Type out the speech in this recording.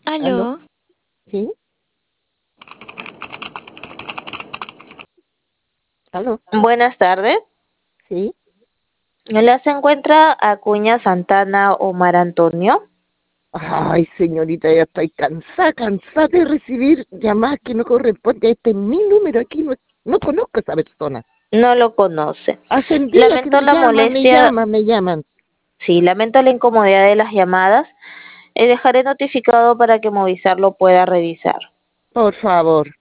¿Aló? ¿Aló? ¿Sí? ¿Aló? Buenas tardes. ¿Sí? Hola, se encuentra Acuña Santana Omar Antonio. Ay, señorita, ya estoy cansada de recibir llamadas que no corresponden. Este es mi número aquí, no conozco a esa persona. No lo conoce. Hacen días que Lamento me la llaman, me molestia, llaman, me llaman. sí, lamento la incomodidad de las llamadas. Dejaré notificado para que Movistar lo pueda revisar. Por favor.